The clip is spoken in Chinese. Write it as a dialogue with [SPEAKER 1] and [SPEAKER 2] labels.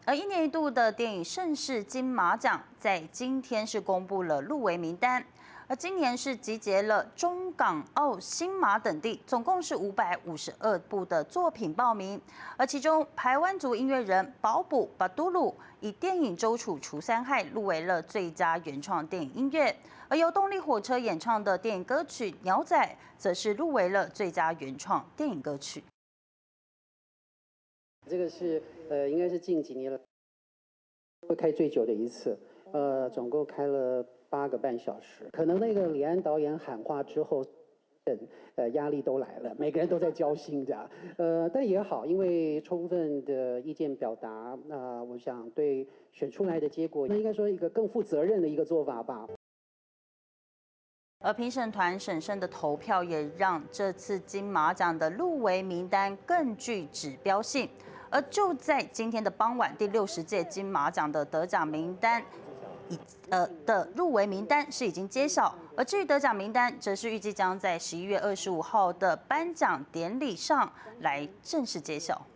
[SPEAKER 1] 而一年一度的电影盛事金马奖，在今天是公布了入围名单。而今年是集结了中港澳新马等地，总共是552部的作品报名。而其中，排湾族音乐人保卜巴都鲁以电影《周楚除三害》入围了最佳原创电影音乐，而由动力火车演唱的电影歌曲《鸟仔》则是入围了最佳原创电影歌曲。
[SPEAKER 2] 这个是应该是近几年了会开最久的一次，总共开了8个半小时。可能那个李安导演喊话之后，压力都来了，每个人都在交心这样。但也好，因为充分的意见表达，我想对选出来的结果，应该说一个更负责任的一个做法吧。
[SPEAKER 1] 而评审团审慎的投票也让这次金马奖的入围名单更具指标性。而就在今天的傍晚，第60届金马奖的得奖名单的入围名单是已经揭晓，而至于得奖名单，则是预计将在11月25号的颁奖典礼上来正式揭晓。